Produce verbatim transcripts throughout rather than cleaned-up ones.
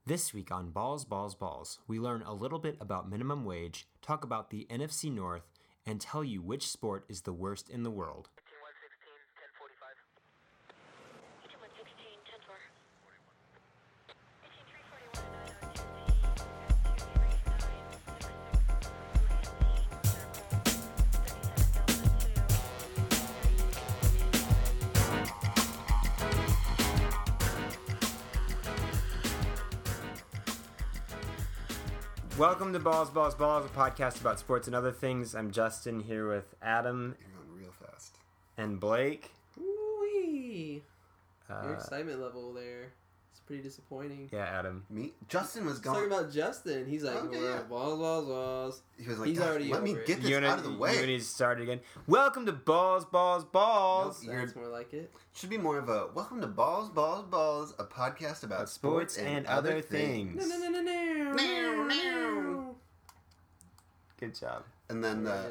This week on Balls, Balls, Balls, we learn a little bit about minimum wage, talk about the N F C North, and tell you which sport is the worst in the world. Welcome to Balls, Balls, Balls, a podcast about sports and other things. I'm Justin, here with Adam. You're going real fast. And Blake. Woo-wee. Uh, Your excitement level there is pretty disappointing. Yeah, Adam. Me? Justin was Let's going... talk about Justin. He's like, Okay, we're yeah. at balls, balls, balls. He was like, He's "Gosh, already let me over it." get this You wanna- out of the way. You need to start again. Welcome to Balls, Balls, Balls. Nope. You're- Sounds more like it. Should be more of a, welcome to Balls, Balls, Balls, a podcast about About sports and other things. No, no, no, no, no. Meow, meow. Good job. And then the...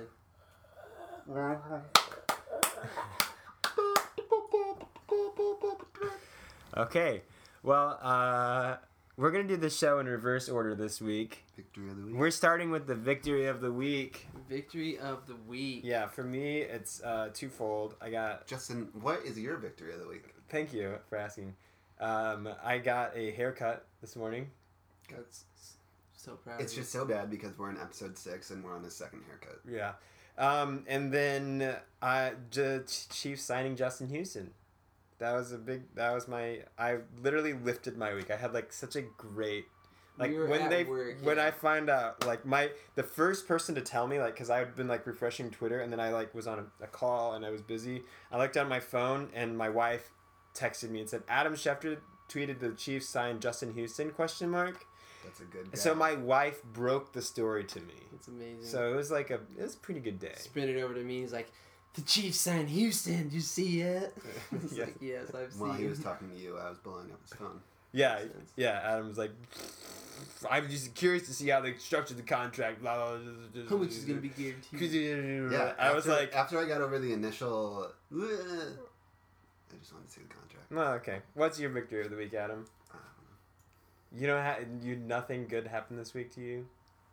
Okay. Well, uh, we're going to do the show in reverse order this week. Victory of the week. We're starting with the victory of the week. Victory of the week. Yeah, for me, it's uh, twofold. I got... Justin, what is your victory of the week? Thank you for asking. Um, I got a haircut this morning. That's so proud It's of you. just so bad because we're in episode six and we're on his second haircut. Yeah. Um, and then I the Chiefs signing Justin Houston. That was a big. That was my. I literally lifted my week. I had like such a great. Like You were when at they work, when yeah. I find out like my the first person to tell me like because I had been like refreshing Twitter and then I like was on a, a call and I was busy. I looked on my phone and my wife texted me and said Adam Schefter tweeted the Chiefs signed Justin Houston question mark. That's a good guy. So my wife broke the story to me. It's amazing. So it was like a it was a pretty good day. Sprinted over to me. He's like, the Chiefs signed Houston. Did you see it? It's Yeah. like, yes, I've While seen he was talking to you, I was blowing up his phone. Yeah, Makes sense. yeah. Adam was like, I'm just curious to see how they structured the contract. Blah, blah, blah, How much is going to be guaranteed? Yeah, I was after- like, After I got over the initial... I just wanted to see the contract. well, okay. What's your victory of the week, Adam? I don't know. You know, ha- you nothing good happened this week to you.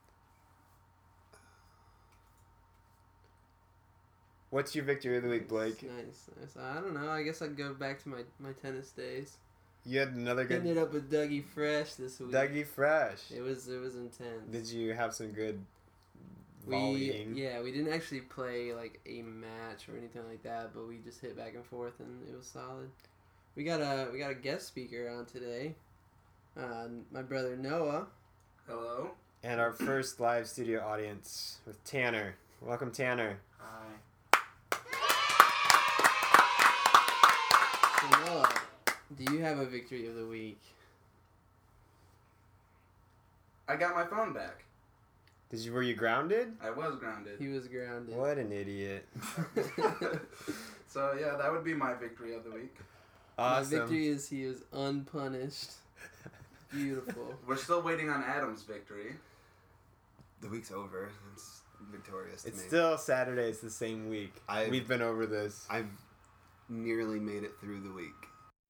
What's your victory of the week, Blake? Nice, nice. I don't know. I guess I'd go back to my, my tennis days. You had another good Hitting it up with Dougie Fresh this week. Dougie Fresh. It was it was intense. Did you have some good we volleying? yeah we didn't actually play like a match or anything like that, but we just hit back and forth and it was solid. We got a we got a guest speaker on today. Uh, my brother Noah. Hello. And our first live studio audience with Tanner. Welcome, Tanner. Hi. So Noah, do you have a victory of the week? I got my phone back. Did you? Were you grounded? I was grounded. He was grounded. What an idiot! So yeah, that would be my victory of the week. Awesome. My victory is he is unpunished. Beautiful. We're still waiting on Adam's victory. The week's over. It's victorious to It's me. still Saturday. It's the same week. I've- We've been over this. I've nearly made it through the week.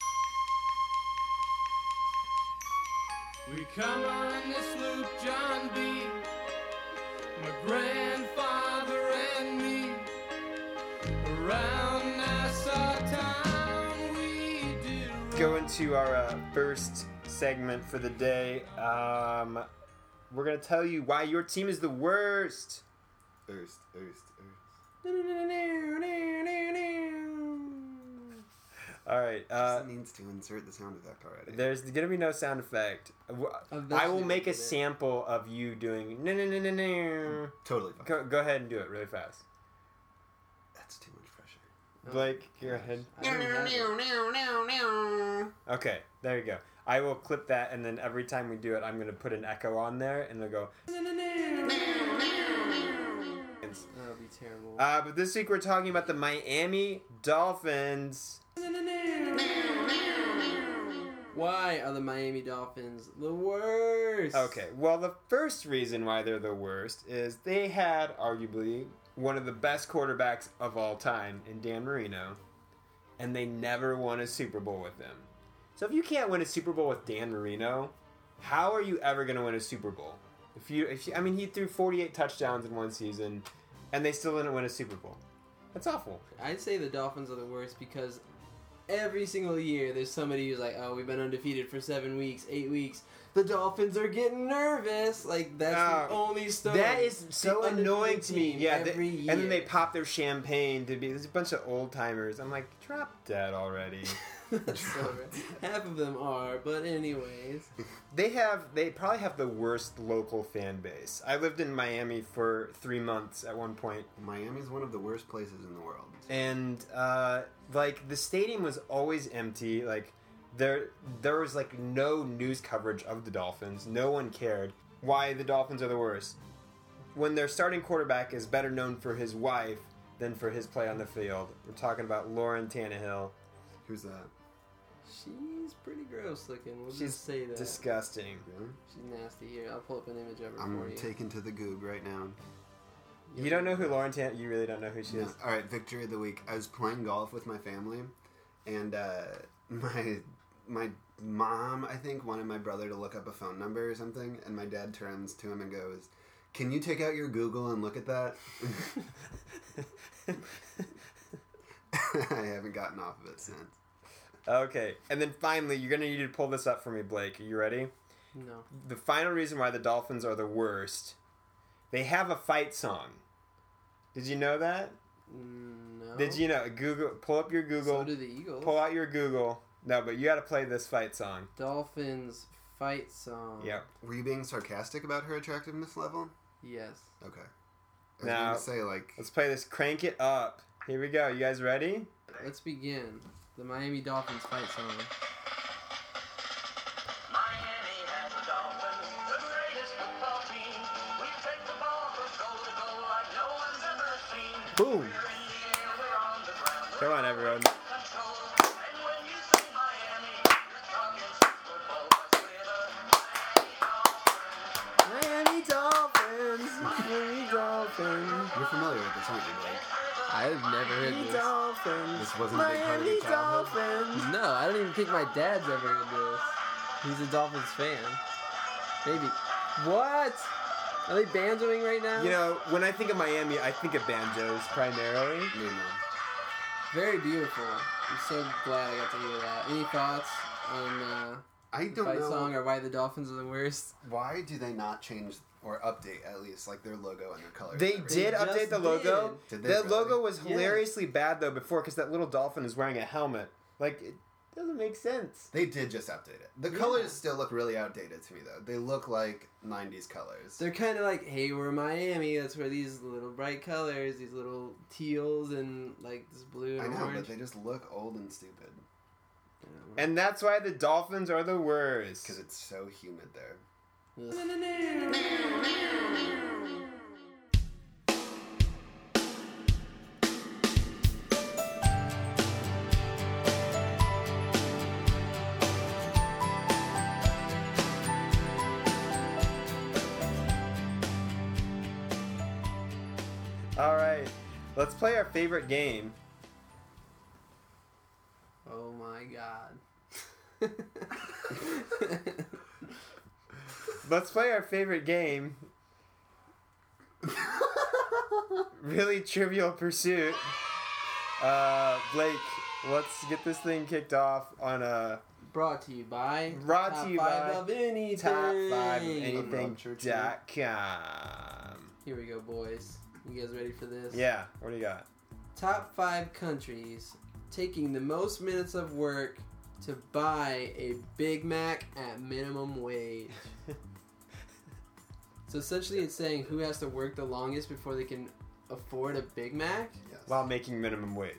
We come on this loop, John B. My grandfather and me. Around Nassau town we did Go into our uh, first segment for the day. Um, we're gonna tell you why your team is the worst. Erst, erst, erst. All right. Uh, Justin needs to insert the sound effect already. there's gonna be no sound effect. W- I Eventually will make a we'll get it. sample of you doing no no no no no. Totally fine. Go, go ahead and do it really fast. That's too much pressure. Blake, go ahead. I don't have it. Okay, there you go. I will clip that, and then every time we do it, I'm gonna put an echo on there, and they'll go. That'll be terrible. Uh, but this week we're talking about the Miami Dolphins. Why are the Miami Dolphins the worst? Okay, well, the first reason why they're the worst is they had arguably one of the best quarterbacks of all time in Dan Marino, and they never won a Super Bowl with him. So if you can't win a Super Bowl with Dan Marino, How are you ever going to win a Super Bowl? If you, if you, I mean, he threw forty-eight touchdowns in one season, and they still didn't win a Super Bowl. That's awful. I'd say the Dolphins are the worst because every single year there's somebody who's like, oh, we've been undefeated for seven weeks, eight weeks. The Dolphins are getting nervous. Like, that's Uh, the only story. That is so The annoying to me. team Yeah, they- every year. and then they pop their champagne to be. There's a bunch of old timers. I'm like, drop that already. That's so right. Half of them are, but anyways. They have. They probably have the worst local fan base. I lived in Miami for three months at one point, Miami's one of the worst places in the world. and uh, like the stadium was always empty. Like there, there was like no news coverage of the Dolphins. No one cared. Why the Dolphins are the worst? When their starting quarterback is better known for his wife than for his play on the field. We're talking about Lauren Tannehill. Who's that? She's pretty gross looking. We'll She's just say that. disgusting. Really? She's nasty. Here, I'll pull up an image of her I'm for you. taken to the Goog right now. You don't know who Lauren Tan? You really don't know who she No. is. All right, victory of the week. I was playing golf with my family, and uh, my my mom, I think, wanted my brother to look up a phone number or something, and my dad turns to him and goes, "Can you take out your Google and look at that?" I haven't gotten off of it since. Okay, and then finally, you're gonna need to pull this up for me, Blake. Are you ready? No. The final reason why the Dolphins are the worst. They have a fight song. Did you know that? No. Did you know? Google. Pull up your Google. So do the Eagles. Pull out your Google. No, but you got to play this fight song. Dolphins fight song. Yep. Were you being sarcastic about her attractiveness level? Yes. Okay. I was Now- going to say, like, Let's play this. Crank it up. Here we go. You guys ready? Let's begin. The Miami Dolphins fight song. Miami has the Dolphins, the greatest football team. We take the ball from goal to goal like no one's ever seen. Boom. We're in the air, we're on the ground, we're Come on, everyone. in control. And when you say Miami, you're talking Super Bowl. 'Cause we're the Miami Dolphins. Miami Dolphins. Miami Dolphins. you're familiar with this, aren't you, Blake? I've never heard Miami this. Dolphins. This wasn't a big part of Miami your childhood? Dolphins. No, I don't even think my dad's ever heard this. He's a Dolphins fan. Maybe. What? Are they banjoing right now? You know, when I think of Miami, I think of banjos primarily. Me no. Very beautiful. I'm so glad I got to hear that. Any thoughts on uh, I the don't fight know. song or why the Dolphins are the worst? Why do they not change or update, at least, like, their logo and their colors? They and did just update the logo. Did they The really? logo was Yeah. hilariously bad though before because that little dolphin is wearing a helmet. Like it doesn't make sense. They did just update it. The Yeah. colors still look really outdated to me, though. They look like nineties colors. They're kind of like, hey, we're Miami. That's where these little bright colors, these little teals and like this blue and I know, orange. but they just look old and stupid. And that's why the Dolphins are the worst. Because it's so humid there. All right, let's play our favorite game. Oh my god. Let's play our favorite game. Really Trivial Pursuit. Uh, Blake, let's get this thing kicked off on a Brought to you by Brought Top to you five by of anything. top five of Rob anything Churchill. dot com. Here we go, boys. You guys ready for this? Yeah, what do you got? Top five countries taking the most minutes of work to buy a Big Mac at minimum wage. So essentially, it's saying who has to work the longest before they can afford a Big Mac. Yes. While making minimum wage.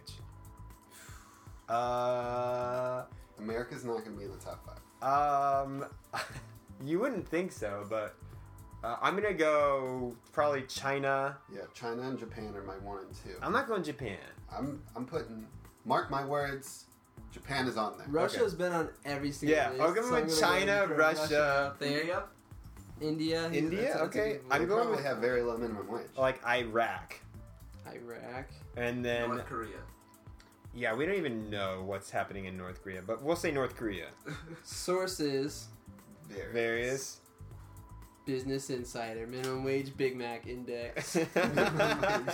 Uh, America's not going to be in the top five. um, you wouldn't think so, but uh, I'm gonna go probably China. Yeah, China and Japan are my one and two. I'm not going Japan. I'm I'm putting, mark my words, Japan is on there. Russia's been on every single Yeah, list. I'll go so with I'm gonna China, for Russia. out there. India? India. India? That's a- that's a Okay, good I'm They one. going probably with- have very low minimum wage. Like Iraq, Iraq. and then North Korea. yeah, we don't even know what's happening in North Korea, but we'll say North Korea. Sources: Various. Various. Business Insider minimum wage Big Mac index. And,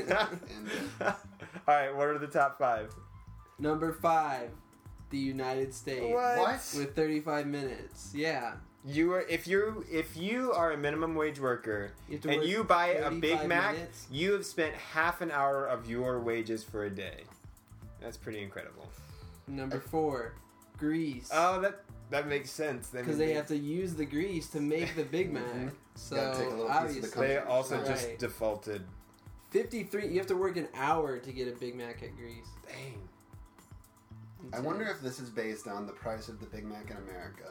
All right, what are the top five? Number five, the United States. What? With thirty-five minutes. Yeah. You are if you if you are a minimum wage worker You have to and work you buy a Big thirty-five Mac, minutes. you have spent half an hour of your wages for a day. That's pretty incredible. Number four, Greece. Oh, that that makes sense. That Because means they have to use the grease to make the Big Mac. Mhm. So Gotta take a little piece of the obviously, country. They also Right. just defaulted. fifty-three. You have to work an hour to get a Big Mac at Greece. Dang. I wonder if this is based on the price of the Big Mac in America.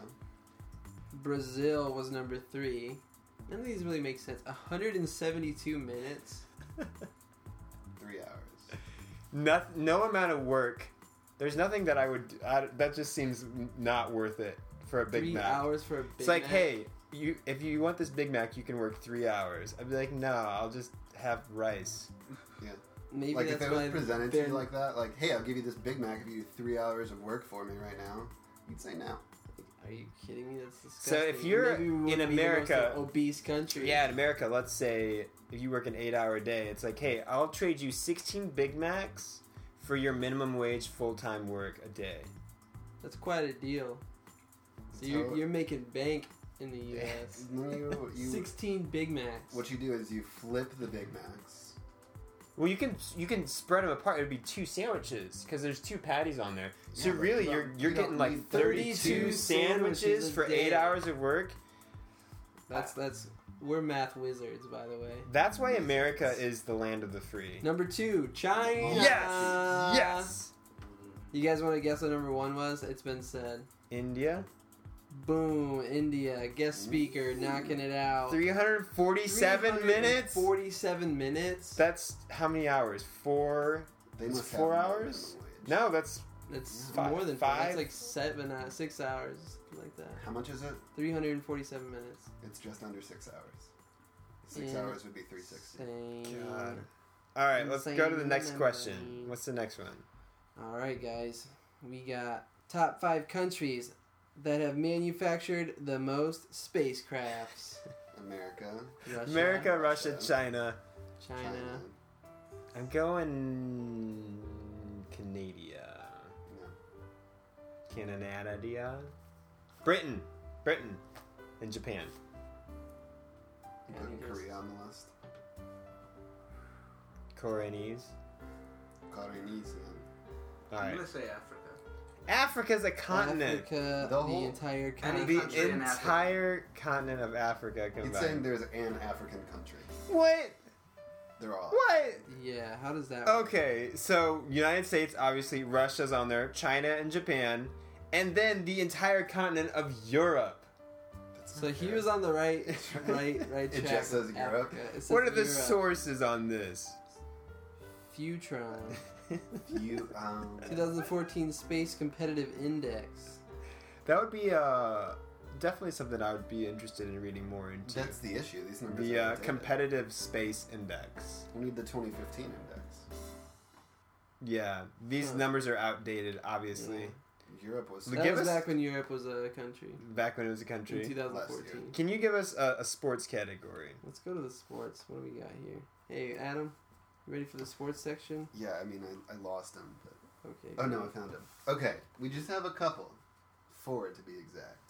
Brazil was number three. None of these really make sense. one hundred seventy-two minutes. Three hours. No, no amount of work. There's nothing that I would. I, that just seems not worth it for a Big three Mac. hours for a Big It's like, Mac. hey, you if you want this Big Mac, you can work three hours. I'd be like, no, I'll just have rice. Maybe Like that's if it why was presented to they're- you like that, like, hey, I'll give you this Big Mac if you do three hours of work for me right now, you'd say no. Are you kidding me? That's disgusting. So if you're Maybe we in wouldn't be the most America- obese country. Yeah, in America, let's say if you work an eight-hour day, it's like, hey, I'll trade you sixteen Big Macs for your minimum wage full-time work a day. That's quite a deal. So So- you're, you're making bank in the U S No, you, you, sixteen Big Macs. what you do is you flip the Big Macs. Well, you can you can spread them apart. It would be two sandwiches because there's two patties on there. So Yeah, but really, you you're don't- you're you don't getting like need thirty-two thirty-two sandwiches sandwiches a for day. eight hours of work. That's that's we're math wizards, by the way. That's why America is the land of the free. Number two, China. Yes, yes. You guys want to guess what number one was? It's been said. India, Boom, India, guest speaker, knocking it out. three hundred forty-seven minutes. Forty-seven minutes. That's how many hours? Four. They It's must four have more hours? minimum wage. No, that's That's Five- more than five? five. That's like seven, uh, six hours, something like that. How much is it? Three hundred and forty-seven minutes. It's just under six hours. Six Yeah. hours would be three sixty. Insane. God. All right. Let's go to the next Insane question. memory. What's the next one? All right, guys. We got top five countries that have manufactured the most spacecrafts. America, Russia, America, Russia, Russia. China. China. China. I'm going Canada. No. Canada. Britain. Britain. And Japan. I'm Yeah, putting I think Korea on the list. Koreanese. Koreanese, All I'm right. gonna say Africa. Africa's a continent. Africa, The the, whole- entire Any continent. The country in Africa. entire continent of Africa He's saying combined. there's an African country. What? They're all. What? Yeah, how does that work? Okay, so United States, obviously, Russia's on there, China and Japan, and then the entire continent of Europe. That's So not he fair. was on the right, right, right It track. just says with Europe? Africa. It says What are the Europe. sources on this? Futron. You, um, twenty fourteen Space Competitive Index. That would be uh, definitely something I would be interested in reading more into. that's the issue. These numbers the are uh, outdated. competitive space index. We need the twenty fifteen index. Yeah, these Huh. numbers are outdated, obviously. Yeah. Europe was. Look, That give was us- back when Europe was a country. Back when it was a In country. twenty fourteen. Can you give us a, a sports category? Let's go to the sports. What do we got here? Hey, Adam, you ready for the sports section? Yeah, I mean, I, I lost him, but. Okay. Oh no, I found him. Okay, we just have a couple. Four to be exact.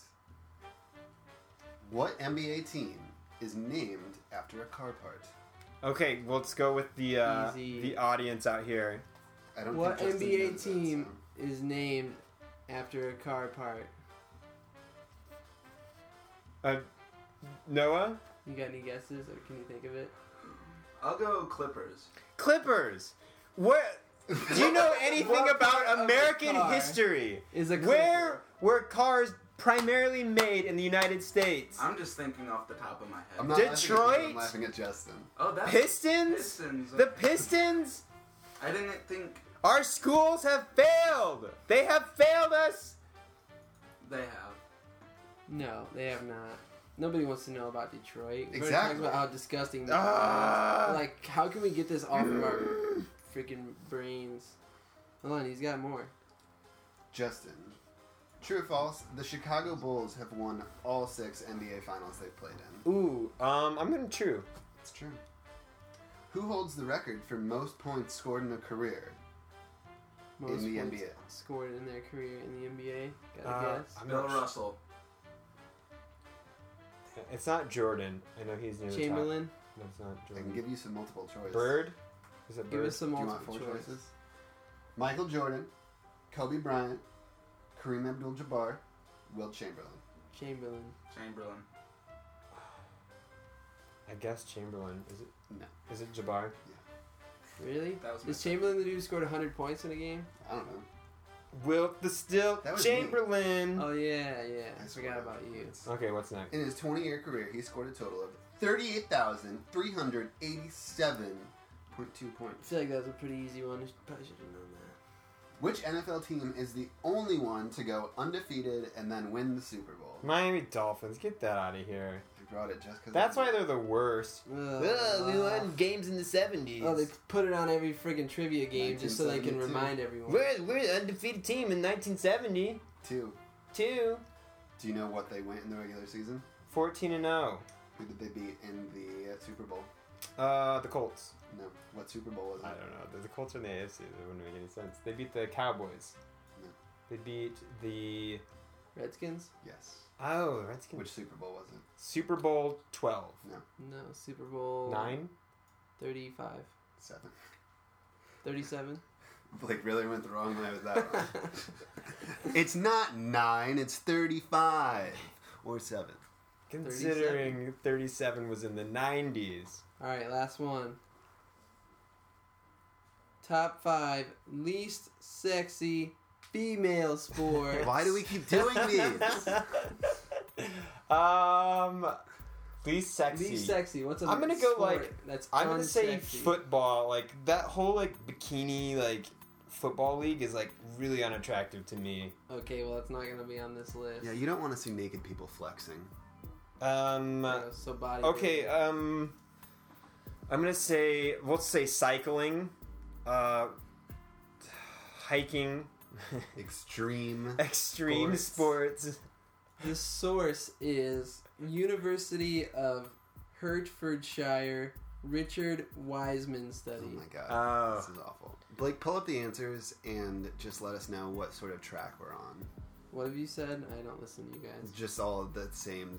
What N B A team is named after a car part? Okay, well, let's go with the uh, Easy. the audience out here. I don't What think N Justin B A knows that, team so- is named after a car part? Uh, Noah? You got any guesses, or can you think of it? I'll go Clippers. Clippers. What? Do you know anything What part about of a American car history? Is a Where were cars primarily made in the United States? I'm just thinking off the top of my head. I'm not Detroit? Laughing at you, I'm laughing at Justin. oh, that's Pistons? Pistons. The Pistons? I didn't think Our schools have failed. They have failed us. they have. No, they have not. Nobody wants to know about Detroit. We've already Exactly. talked about how disgusting. that Ah. is. Like, how can we get this off of our freaking brains? Hold on, he's got more. Justin, True or false? The Chicago Bulls have won all six N B A finals they've played in. Ooh, um, I'm going to true. It's true. Who holds the record for most points scored in a career Most in the N points B A? scored in their career in the N B A. Gotta Uh, guess. I'm Bill not Russell. It's not Jordan. I know he's near the top. Chamberlain. No, it's not I can Jordan. give you some multiple choice. Bird? Is it Give Bird? us some Do you multiple want four choices. choices? Michael Jordan, Kobe Bryant, Kareem Abdul-Jabbar, Wilt Chamberlain. Chamberlain. Chamberlain. I guess Chamberlain. Is it? No. Is it Jabbar? Really? That was my Is Chamberlain the dude who scored one hundred points in a game? I don't know. Wilt the Still That was Chamberlain. Oh yeah, yeah. I, I forgot swear. about you. Okay, what's next? In his twenty-year career, he scored a total of thirty-eight thousand three hundred eighty-seven point two I points. feel like that was a pretty easy one. Probably should have known that. Which N F L team is the only one to go undefeated and then win the Super Bowl? Miami Dolphins. Get that out of here. I brought it just because. That's why they're the worst. Ugh. Ugh, we won games in the seventies. Oh, they put it on every friggin' trivia game just so they can nineteen seventy-two. remind everyone. We're, we're the undefeated team in nineteen seventy. Two. Two. Do you know what they went in the regular season? fourteen and oh. Who did they beat in the uh, Super Bowl? Uh, the Colts. No. What Super Bowl was it? I don't know. The Colts are in the A F C. That wouldn't make any sense. They beat the Cowboys. No. They beat the... Redskins? Yes. Oh, Redskins. Which Super Bowl was it? Super Bowl twelve. No. No, Super Bowl Nine? thirty-five. Seven. thirty-seven? Blake really went the wrong way with that one. It's not nine, it's thirty-five. Or seven. Considering thirty-seven was in the nineties. Alright, last one. Top five least sexy female sports. Why do we keep doing these? um, least sexy. Least sexy. What's a I'm gonna go, sport like, that's I'm gonna say unsexy? football. Like that whole like bikini like football league is like really unattractive to me. Okay, well, it's not gonna be on this list. Yeah, you don't want to see naked people flexing. Um. Yeah, so body. Okay. Um. I'm gonna say we'll say cycling, uh, hiking, Extreme. extreme Sports. sports. The source is University of Hertfordshire Richard Wiseman Oh study. my god. Oh. This is awful. Blake, pull up the answers and just let us know what sort of track we're on. What have you said? I don't listen to you guys. Just all of the same.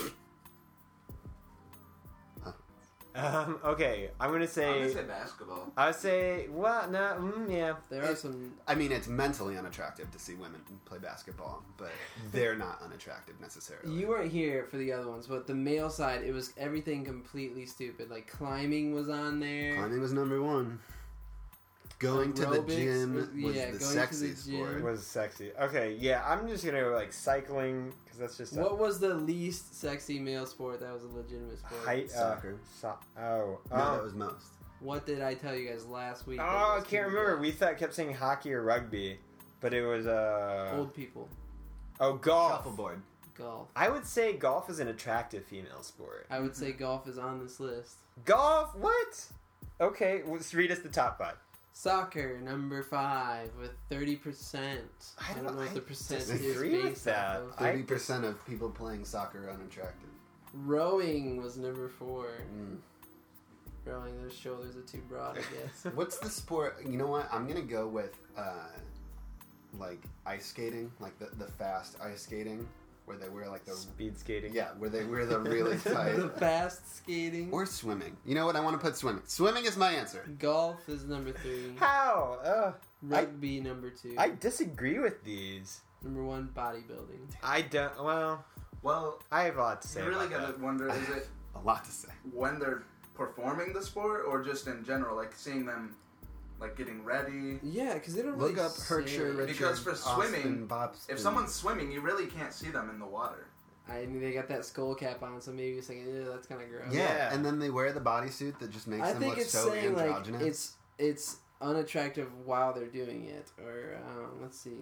Um. Okay. I'm gonna I'm say. gonna say basketball. I would say. Well, no. Mm, yeah. There are It- some. I mean, it's mentally unattractive to see women play basketball, but they're not unattractive necessarily. You weren't here for the other ones, but the male side, it was everything completely stupid. Like climbing was on there. Climbing was number one. Going to the Aerobics gym was- was yeah, the going to sexy the sport. It gym. was sexy. Okay. Yeah. I'm just gonna go like cycling because that's just. a- What was the least sexy male sport that was a legitimate sport? Height, Soccer. Uh, so- oh. No, um, that was most. What did I tell you guys last week? Oh, that I was can't too remember. bad? We thought kept saying hockey or rugby, but it was uh Old people. oh golf. Shuffleboard. Golf. I would say golf is an attractive female sport. I would say golf is on this list. Golf? What? Okay, let's read us the top five. Soccer, number five, with thirty percent. I I don't don't- know what I the percent is disagree with based that. off of. I- Thirty percent of people playing soccer are unattractive. Rowing was number four. Mm. Rowing, those shoulders are too broad, I guess. What's the sport? You know what? I'm gonna go with uh, like ice skating, like the the fast ice skating, where they wear like the Speed skating. yeah, where they wear the really tight. The fast skating. Or swimming. You know what? I want to put swimming. Swimming is my answer. Golf is number three. How? Uh, Rugby, number two. I disagree with these. Number one, bodybuilding. I don't. Well, Well, I have a lot to say. you really about gotta that. wonder: is it A lot to say. when they're performing the sport, or just in general, like seeing them, like getting ready? Yeah, because they don't Look really up Hertshire say- Richard. Because for swimming, Austin, Bobston. If someone's swimming, you really can't see them in the water. I mean, they got that skull cap on, so maybe it's like, ew, that's kind of gross. yeah. Yeah. and then they wear the bodysuit that just makes I them think look it's so saying like androgynous. it's it's unattractive while they're doing it, or um, let's see.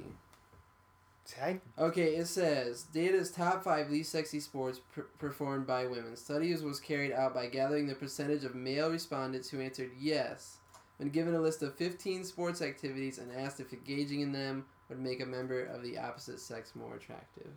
I, Okay, it says Data's top five least sexy sports per- performed by women. Studies was carried out by gathering the percentage of male respondents who answered yes when given a list of fifteen sports activities and asked if engaging in them would make a member of the opposite sex more attractive.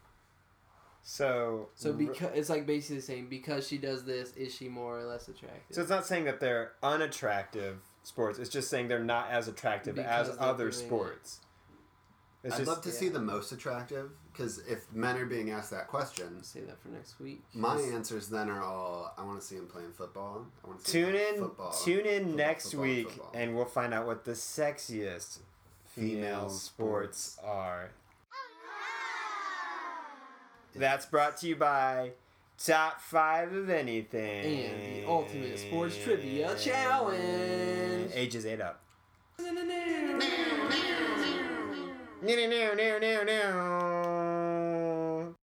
So, So because it's like basically saying because she does this, is she more or less attractive? so it's not saying that they're unattractive sports. It's just saying they're not as attractive Because as they're other doing it. sports. It's I'd just, love to yeah. see the most attractive, because if men are being asked that question, Save that for next week. my answers then are all, I want to see him playing football. I want to see him tune playing in. football. Tune in football, next football, week, football. and we'll find out what the sexiest female, Female sports, sports. are. That's brought to you by Top Five of Anything And the Ultimate Sports Trivia Challenge. Ages eight up. No, no, no, no, no, no.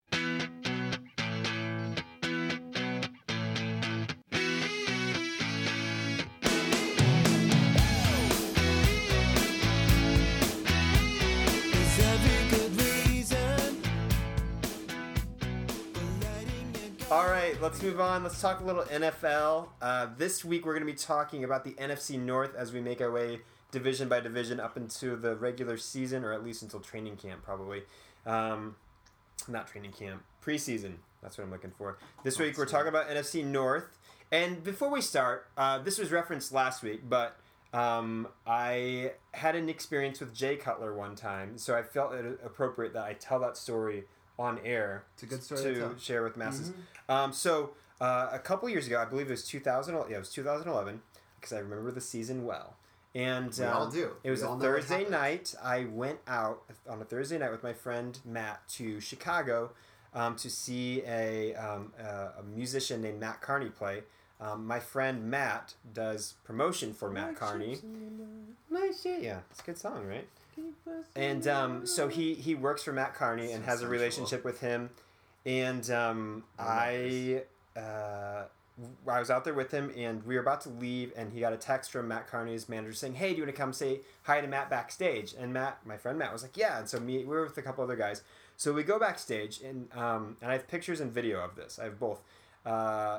All right, let's move on. Let's talk a little N F L. Uh, this week, we're going to be talking about the N F C North as we make our way division by division up into the regular season, or at least until training camp, probably. Um, not training camp, preseason. That's what I'm looking for. This week, we're talking about N F C North. And before we start, uh, this was referenced last week, but um, I had an experience with Jay Cutler one time, so I felt it appropriate that I tell that story on air. It's a good story to to tell. share with masses. Mm-hmm. Um, so uh, a couple years ago, I believe it was two thousand. Yeah, it was two thousand eleven because I remember the season well. And We um, all do. It was We a all know what Thursday happened. night. I went out on a Thursday night with my friend Matt to Chicago um, to see a um, a, a musician named Matt Carney play. Um, my friend Matt does promotion for Matt Carney. Nice shit, yeah, it's a good song, right? And um, so he, he works for Matt Carney and So has a sensual. relationship with him. And um, I uh, I was out there with him, and we were about to leave, and he got a text from Matt Carney's manager saying, "Hey, do you want to come say hi to Matt backstage?" And Matt, my friend Matt, was like, "Yeah." And so me, we were with a couple other guys. So we go backstage, and um, and I have pictures and video of this. I have both. Uh,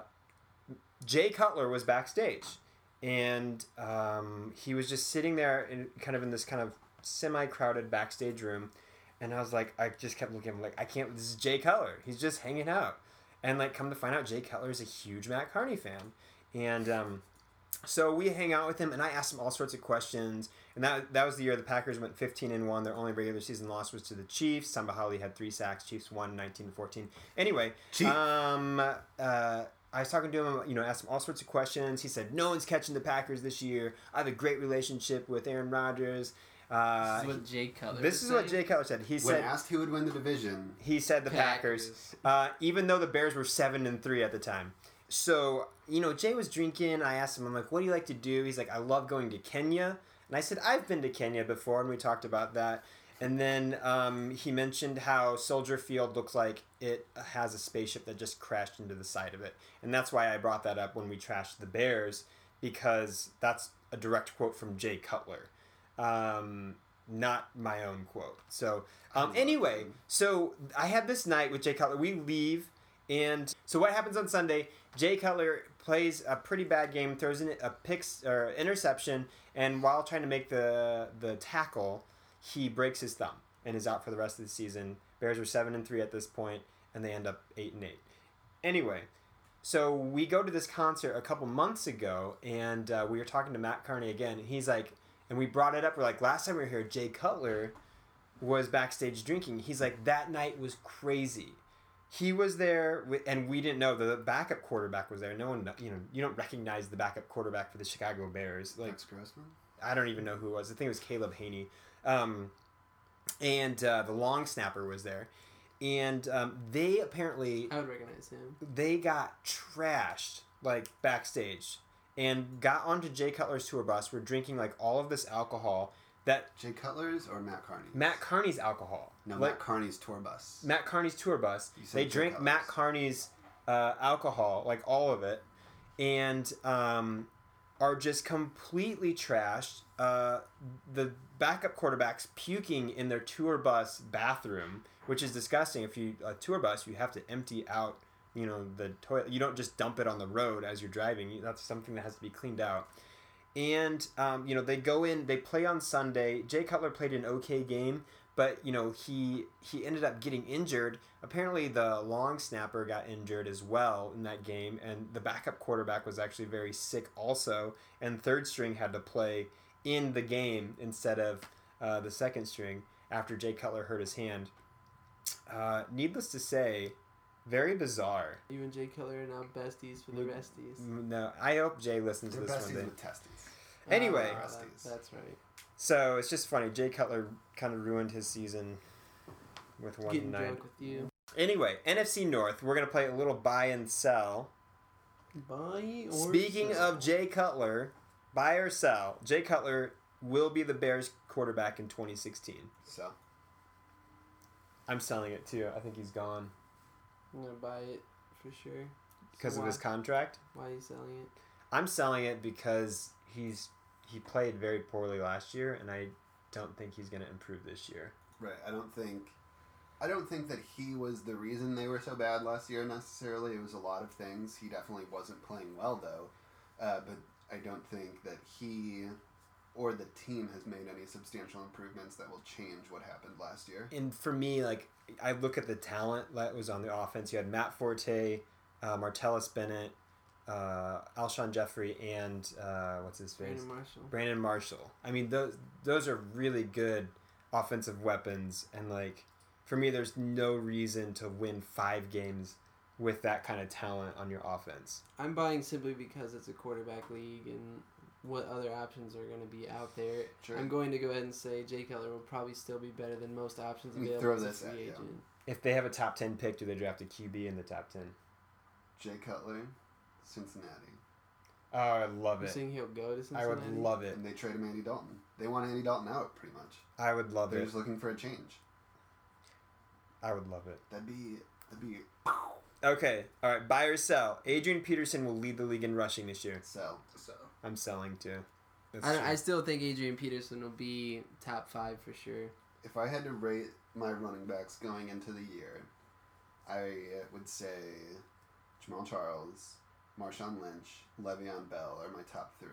Jay Cutler was backstage, and um, he was just sitting there, in kind of in this kind of semi-crowded backstage room, and I was like, I just kept looking at him like, I can't. This is Jay Cutler. He's just hanging out, and like, come to find out, Jay Cutler is a huge Matt Carney fan, and um, so we hang out with him, and I asked him all sorts of questions, and that that was the year the Packers went fifteen and one. Their only regular season loss was to the Chiefs. Samba Hali had three sacks. Chiefs won nineteen to fourteen. Anyway, Chief. um, uh. I was talking to him, you know, asked him all sorts of questions. He said, "No one's catching the Packers this year. I have a great relationship with Aaron Rodgers." Uh, This is what Jay Cutler. this is what Jay Cutler said. He When said asked who would win the division, he said the Packers, uh, even though the Bears were seven and three at the time. So you know, Jay was drinking. I asked him, I'm like, "What do you like to do?" He's like, "I love going to Kenya." And I said, "I've been to Kenya before," and we talked about that. And then um, he mentioned how Soldier Field looks like it has a spaceship that just crashed into the side of it. And that's why I brought that up when we trashed the Bears, because that's a direct quote from Jay Cutler, um, not my own quote. So um, anyway, so I had this night with Jay Cutler. We leave, and so what happens on Sunday, Jay Cutler plays a pretty bad game, throws in a picks or interception, and while trying to make the the tackle, he breaks his thumb and is out for the rest of the season. Bears are seven and three at this point, and they end up eight and eight. Anyway, so we go to this concert a couple months ago, and uh, we were talking to Matt Carney again. And he's like, and we brought it up. We're like, last time we were here, Jay Cutler was backstage drinking. He's like, that night was crazy. He was there, with, and we didn't know the backup quarterback was there. No one, you know, you don't recognize the backup quarterback for the Chicago Bears. Like, Max Grossman. I don't even know who it was. I think it was Caleb Haney. Um, and uh, the long snapper was there. And um, they apparently, I would recognize him. they got trashed, like, backstage. And got onto Jay Cutler's tour bus. Were drinking, like, all of this alcohol that... Jay Cutler's or Matt Carney's? Matt Carney's alcohol. No, like, Matt Carney's tour bus. Matt Carney's tour bus. You said They Jay drank Cutler's. Matt Carney's uh, alcohol, like all of it, and um, are just completely trashed. Uh, the backup quarterback's puking in their tour bus bathroom, which is disgusting. If you a tour bus, you have to empty out, you know, the toilet. You don't just dump it on the road as you're driving. That's something that has to be cleaned out. And, um, you know, they go in, they play on Sunday. Jay Cutler played an okay game, but, you know, he he ended up getting injured. Apparently the long snapper got injured as well in that game, and the backup quarterback was actually very sick also, and third string had to play in the game instead of uh, the second string after Jay Cutler hurt his hand. Uh, needless to say, very bizarre. You and Jay Cutler are now besties for the Luke- resties. No, I hope Jay listens to They're this besties one day. with testes. Anyway. Ah, Resties. that- that's right. So it's just funny. Jay Cutler kind of ruined his season with one Getting night. drunk with you. Anyway, N F C North. We're gonna play a little buy and sell. Buy or Speaking sell? of Jay Cutler, buy or sell. Jay Cutler will be the Bears quarterback in twenty sixteen. So, I'm selling it too. I think he's gone I'm gonna buy it for sure. because So of his why- contract. Why are you selling it? I'm selling it because he's he played very poorly last year, and I don't think he's gonna improve this year. right, I don't think, I don't think that he was the reason they were so bad last year necessarily. It was a lot of things. He definitely wasn't playing well though, uh, but I don't think that he or the team has made any substantial improvements that will change what happened last year. And for me, like, I look at the talent that was on the offense. You had Matt Forte, uh, Martellus Bennett, uh, Alshon Jeffrey, and uh, what's his face? Brandon Marshall. Brandon Marshall. I mean, those those are really good offensive weapons, and like for me, there's no reason to win five games with that kind of talent on your offense. I'm buying simply because it's a quarterback league and what other options are going to be out there. Sure. I'm going to go ahead and say Jay Cutler will probably still be better than most options Let me available throw as a this free at you. agent. If they have a top ten pick, do they draft a Q B in the top ten? Jay Cutler, Cincinnati. Oh, I love You're it. saying he'll go to Cincinnati? I would love it. And they traded Andy Dalton. They want Andy Dalton out, pretty much. I would love They're it. just looking for a change. I would love it. That'd be, that'd be, Okay, all right. Buy or sell. Adrian Peterson will lead the league in rushing this year. sell. So I'm selling too. That's I, don't, true. I still think Adrian Peterson will be top five for sure. If I had to rate my running backs going into the year, I would say Jamal Charles, Marshawn Lynch, Le'Veon Bell are my top three.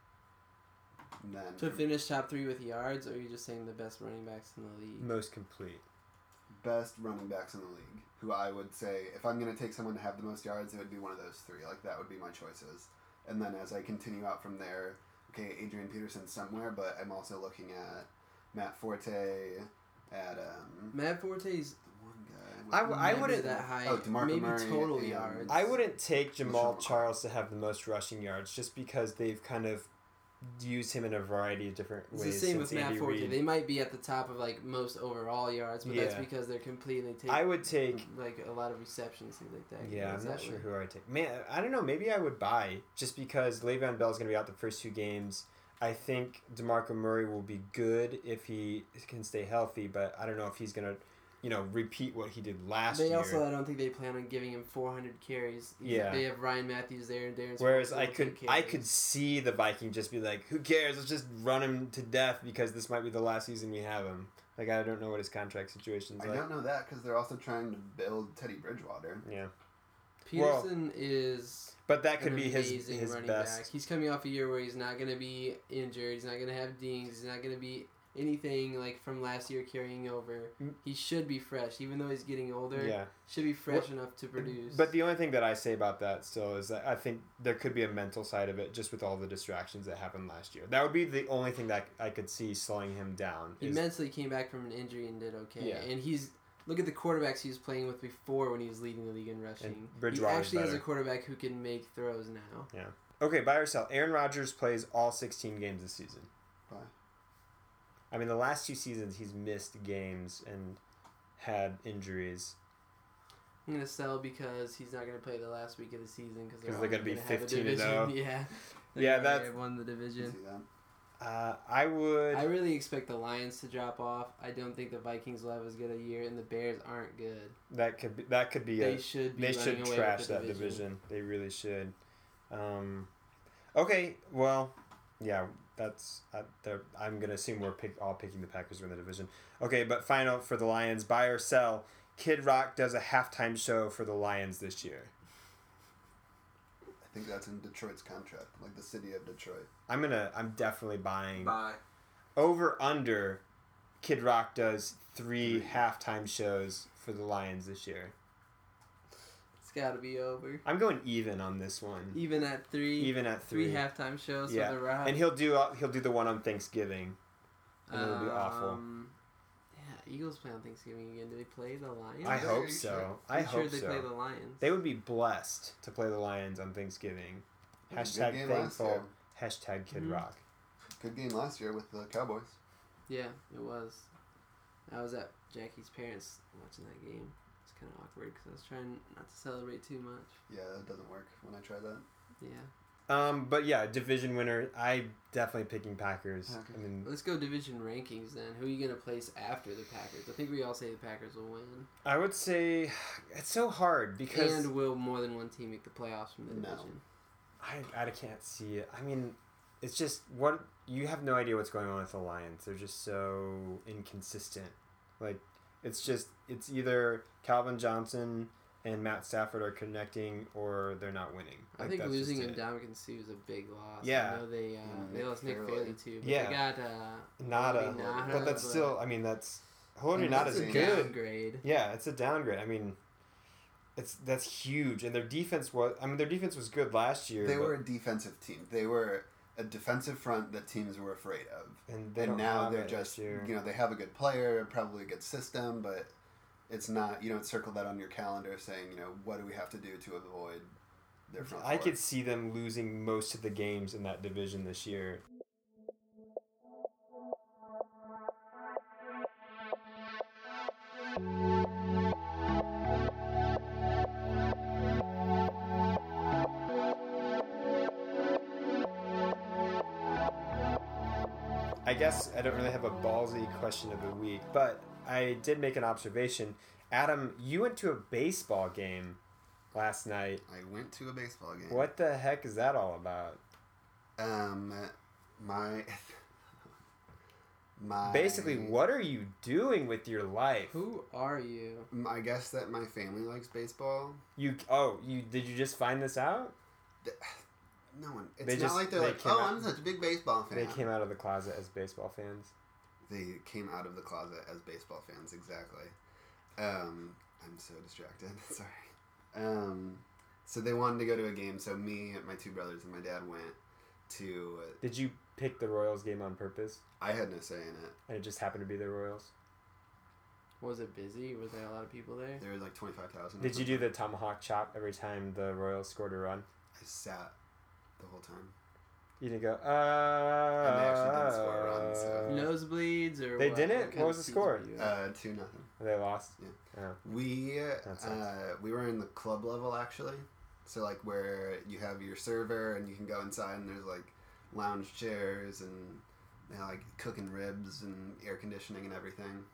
And then To for finish top three with yards, or are you just saying the best running backs in the league? Most complete. best running backs in the league, who I would say, if I'm going to take someone to have the most yards, it would be one of those three. Like, that would be my choices. And then as I continue out from there, okay, Adrian Peterson somewhere, but I'm also looking at Matt Forte, at um, Matt Forte's the one guy. I w- I never wouldn't- that high. Oh, DeMarco maybe Murray total and- yards. I wouldn't take Jamal LaShawn McCoy. Charles to have the most rushing yards just because they've kind of used him in a variety of different It's ways the same since with Matt Andy Forte. Reid. They might be at the top of like most overall yards, but that's Yeah. because they're complete and they take I would take. like a lot of receptions, things like that. Yeah, I'm Goes not that sure way. who I would take. Man, I don't know. Maybe I would buy just because Le'Veon Bell's going to be out the first two games. I think DeMarco Murray will be good if he can stay healthy, but I don't know if he's going to, you know, repeat what he did last They year. also, I don't think they plan on giving him four hundred carries. He's- Yeah. They have Ryan Matthews there and Darren. Whereas Sproles I will could take I carries. could see the Viking just be like, who cares? Let's just run him to death because this might be the last season we have him. Like, I don't know what his contract situation's I like. don't know that because they're also trying to build Teddy Bridgewater. Yeah. Peterson is But that could an be his amazing his running best. back. He's coming off a year where he's not going to be injured. He's not going to have dings. He's not going to be anything like from last year carrying over. Mm. He should be fresh, even though he's getting older. Yeah. Should be fresh Well, enough to produce. But the only thing that I say about that still is that I think there could be a mental side of it just with all the distractions that happened last year. That would be the only thing that I could see slowing him down. he is- mentally came back from an injury and did okay. Yeah. And he's look at the quarterbacks he was playing with before when he was leading the league in rushing. He Bridgewater's actually has a better. quarterback who can make throws now. Okay, buy or sell. Aaron Rodgers plays all sixteen games this season. Buy. I mean, the last two seasons he's missed games and had injuries. I'm gonna sell because he's not gonna play the last week of the season because 'Cause they're gonna be have a fifteen and division. oh. Yeah, Yeah, They're that's- gonna won the Did you division. see that? Uh, I would. I really expect the Lions to drop off. I don't think the Vikings will have as good a year, and the Bears aren't good. that could be. That could be They a. should be They running should away trash with the that division. division. They really should. Um, okay, well, yeah, that's. Uh, they're- I'm gonna assume we're pick, all picking the Packers to win the division. Okay, but final for the Lions, buy or sell. Kid Rock does a halftime show for the Lions this year. I I think that's in Detroit's contract, like the city of Detroit. I'm gonna. I'm definitely buying Bye. over under. Kid Rock does three halftime shows for the Lions this year. It's got to be over. I'm going even on this one. Even at three. Even at three. Three halftime shows Yeah. for the Rock. And he'll do uh, he'll do the one on Thanksgiving. And it'll be awful. Um, Yeah, Eagles play on Thanksgiving again. Do they play the Lions? I Are hope you so. sure? I I'm sure hope they so. play the Lions. They would be blessed to play the Lions on Thanksgiving. Good Hashtag game last thankful. year. Hashtag Kid Mhm. Rock. Good game last year with the Cowboys. Yeah, it was. I was at Jackie's parents watching that game. It's kind of awkward because I was trying not to celebrate too much. Yeah, that doesn't work when I try that. Yeah. Um, but yeah, division winner. I definitely picking Packers. Packers. I mean, Let's go division rankings then. Who are you going to place after the Packers? I think we all say the Packers will win. I would say it's so hard because And will more than one team make the playoffs from the No. division? I I can't see it. I mean, it's just what you have no idea what's going on with the Lions. They're just so inconsistent. Like it's just it's either Calvin Johnson and Matt Stafford are connecting or they're not winning. I Like, think that's losing just in it. Dominican Sue is a big loss. Yeah. I know they, uh, Mm, they Nick lost Nick Fairley. Fairley too. But Yeah. They got uh, Nada, Haloti Ngata, but that's still. I mean, that's Haloti And Ngata that's is a a good. downgrade. Yeah, it's a downgrade. I mean, it's that's huge, and their defense was. I mean, their defense was good last year. They but- were a defensive team. They were a defensive front that teams were afraid of. and they and don't now have they're it just, this year. you know, they have a good player, probably a good system, but it's not, you don't circle that on your calendar saying, you know, what do we have to do to avoid their front I four? could see them losing most of the games in that division this year. I guess I don't really have a ballsy question of the week, but I did make an observation. Adam, you went to a baseball game last night. I went to a baseball game. What the heck is that all about? Um, my... my... Basically, what are you doing with your life? Who are you? I guess that my family likes baseball. You oh you did you just find this out? No one. It's They not just- like they're they like, came oh, out- I'm such a big baseball fan. They came out of the closet as baseball fans. They came out of the closet as baseball fans, exactly. Um, I'm so distracted. Sorry. Um, so they wanted to go to a game. So me, my two brothers, and my dad went to. Uh, Did you pick the Royals game on purpose, I had no say in it. and it just happened to be the Royals? Was it busy? Was there a lot of people there? There was like twenty-five thousand. Did you do the tomahawk chop every time the Royals scored a run? I sat the whole time. You didn't go. Uh, they actually didn't score a run, so- Nosebleeds or They what? didn't? What kind What was of the seats score? were you at? Uh, two nothing. They lost. Yeah. Oh. We That sucks. uh, we were in the club level actually, so like where you have your server and you can go inside and there's like lounge chairs and they have, like cooking ribs and air conditioning and everything.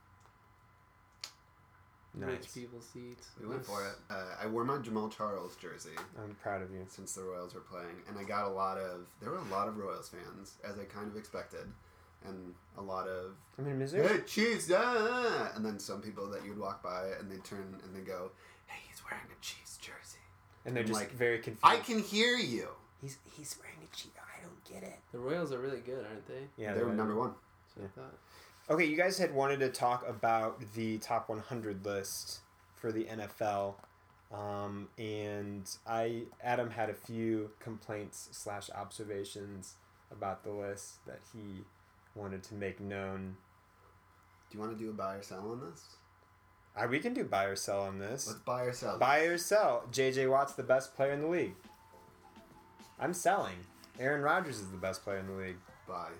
Nice. Rich people seats. We went for it. Uh, I wore my Jamal Charles jersey I'm proud of you. since the Royals were playing, and I got a lot of. There were a lot of Royals fans, as I kind of expected, and a lot of I mean, Missouri. "Hey Chiefs!" Ah! And then some people that you'd walk by and they'd turn and they go, "Hey, he's wearing a Chiefs jersey." And they're I'm just like, very confused. I can hear you. He's he's wearing a Chief. I don't get it. The Royals are really good, aren't they? Yeah, they were they're- number one. So I thought. Okay, you guys had wanted to talk about the top one hundred list for the N F L, um, and I Adam had a few complaints slash observations about the list that he wanted to make known. Do you want to do a buy or sell on this? Uh, we can do buy or sell on this. Let's buy or sell. Buy or sell. J J Watt's the best player in the league. I'm selling. Aaron Rodgers is the best player in the league. Buy.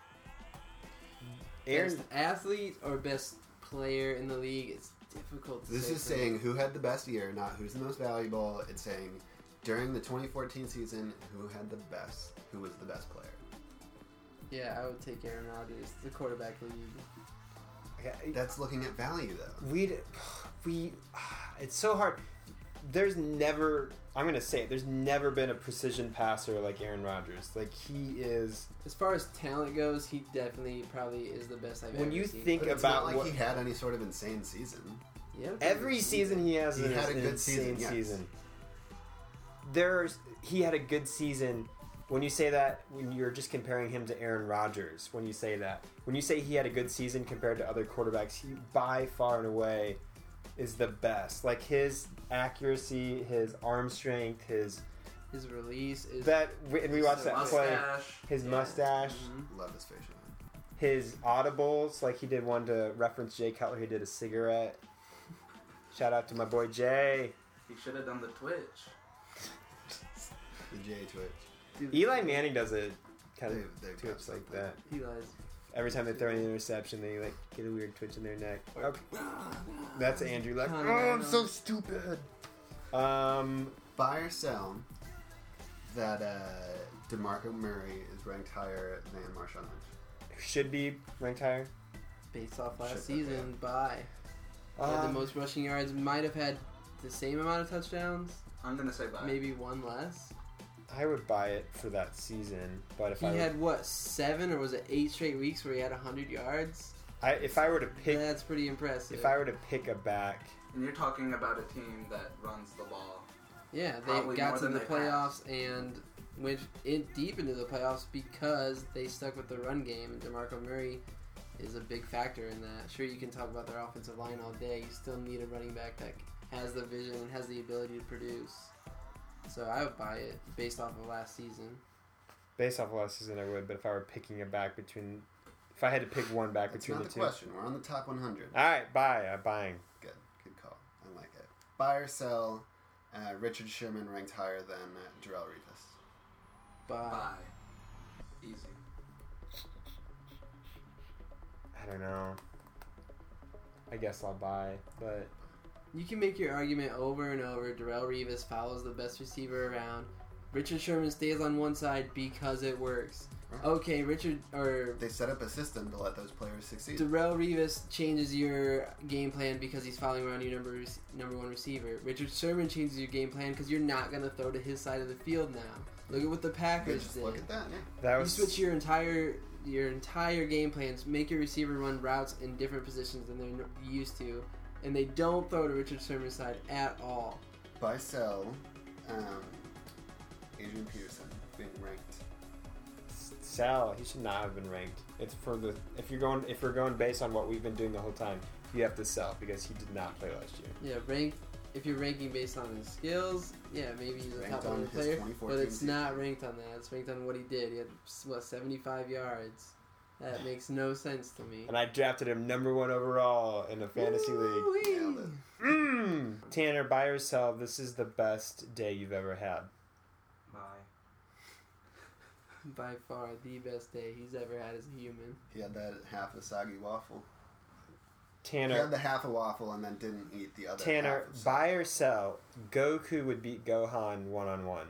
Aaron, Best athlete or best player in the league? It's difficult to This say is for me. saying who had the best year, not who's the most valuable. It's saying during the twenty fourteen season, who had the best, who was the best player. Yeah, I would take Aaron Rodgers, the quarterback league. okay, That's looking at value, though. we we it's so hard. There's never I'm gonna say it, there's never been a precision passer like Aaron Rodgers. Like he is. As far as talent goes, he definitely probably is the best I've When ever you seen. think But it's about not like what he had any sort of insane season. Yeah, every season he has He an, had a an good insane season, yes. season. there's he had a good season. When you say that, when you're just comparing him to Aaron Rodgers, when you say that, when you say he had a good season compared to other quarterbacks, he by far and away is the best. Like his accuracy, his arm strength, his His release is that and we watched so that play. Mustache. His Yeah. mustache, Mhm. Love his facial. his audibles, like he did one to reference Jay Cutler. He did a cigarette. Shout out to my boy Jay. He should have done the Twitch. The J Twitch. Dude, Eli Manning does it kind They've, of they've got twitch like something. that. Eli's. Every time they throw an interception, they like get a weird twitch in their neck. Okay. That's Andrew. Like, Kinda, oh, I'm I so know. stupid. Um, Buy or sell that uh, DeMarco Murray is ranked higher than Marshawn Lynch. should be ranked higher. Based off Shit, last season, by Um, had the most rushing yards, might have had the same amount of touchdowns, I'm gonna say bye. maybe one less. I would buy it for that season, but if He I had what, seven or was it eight straight weeks were he had hundred yards? I if I were to pick That's pretty impressive. if I were to pick a back, And you're talking about a team that runs the ball. Yeah, they Probably got more to than the they playoffs and went in deep into the playoffs because they stuck with the run game, and DeMarco Murray is a big factor in that. Sure, you can talk about their offensive line all day. You still need a running back that has the vision and has the ability to produce. So I would buy it based off of last season. based off of last season, I would. But if I were picking a back between, if I had to pick one back That's between not the the two, question. We're on the top one hundred. all right, buy. I'm buying. Good. Good call. I like it. Buy or sell uh, Richard Sherman ranked higher than uh, Darrell Revis. Buy. Bye. Easy. I don't know. I guess I'll buy, but You can make your argument over and over. Darrell Revis follows the best receiver around. Richard Sherman stays on one side because it works. Right. Okay, Richard or They set up a system to let those players succeed. Darrell Revis changes your game plan because he's following around your number number one receiver. Richard Sherman changes your game plan because you're not gonna throw to his side of the field now. Look at what the They Packers just did. look at that. Yeah. that You was switch your entire your entire game plans, make your receiver run routes in different positions than they're n- used to, and they don't throw to Richard Sherman's side at all. Buy sell um, Adrian Peterson being ranked. Sal. He should not have been ranked. It's for the if you're going if we're going based on what we've been doing the whole time, you have to sell because he did not play last year. Yeah, rank if you're ranking based on his skills, yeah, maybe he's a Ranked top on one his player, twenty but fourteen it's not season. ranked on that. It's ranked on what he did. He had what seventy-five yards. That makes no sense to me. And I drafted him number one overall in a fantasy league. Woo-wee. Nailed it. Mm. Tanner, buy or sell. This is the best day you've ever had. Bye. By far the best day he's ever had as a human. He had that half a soggy waffle. He Tanner, had the half a waffle and then didn't eat the other Tanner, half. of buy or sell. Goku would beat Gohan one on one.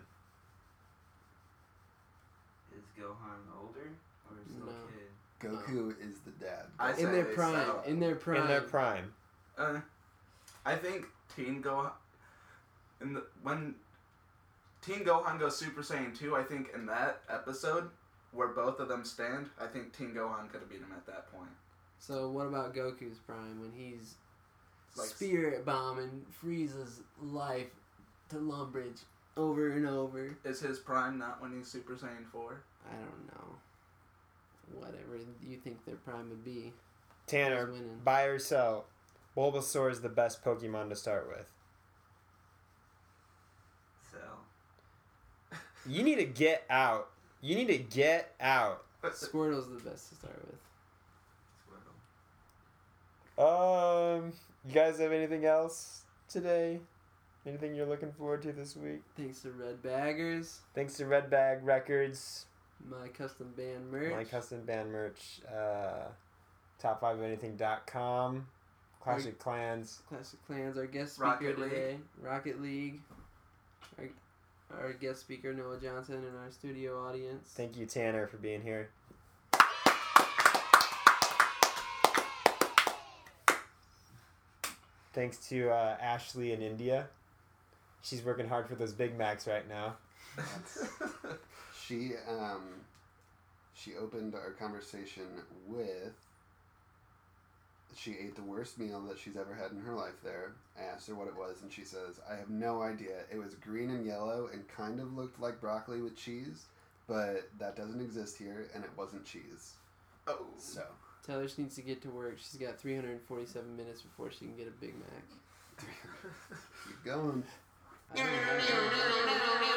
Is Gohan older or still No. a kid? Goku is the dad. I In say their prime. sell. In their prime. In their prime. Uh, I think Teen Go in the when Teen Gohan goes Super Saiyan two, I think in that episode where both of them stand, I think Teen Gohan could have beat him at that point. So what about Goku's prime when he's Like- spirit bombing Frieza's life to Lumbridge over and over? Is his prime not when he's Super Saiyan four? I don't know. Whatever you think their prime would be. Tanner, Who's winning? buy or sell. Bulbasaur is the best Pokemon to start with. Sell. You need to get out. You need to get out. Squirtle's the best to start with. Squirtle. Um, you guys have anything else today? Anything you're looking forward to this week? Thanks to Red Baggers, Thanks to Red Bag Records, my custom band merch. my custom band merch, uh, top five of anything dot com, Classic Clans. Classic Clans, our guest speaker Rocket League. today. Rocket League. Our, our guest speaker, Noah Johnson, and our studio audience. Thank you, Tanner, for being here. Thanks to uh, Ashley in India. She's working hard for those Big Macs right now. She um, she opened our conversation with she ate the worst meal that she's ever had in her life there. I asked her what it was, and she says, I have no idea. It was green and yellow and kind of looked like broccoli with cheese, but that doesn't exist here, and it wasn't cheese. Oh. So. Taylor just needs to get to work. She's got three hundred forty-seven minutes before she can get a Big Mac. Keep going. I don't know.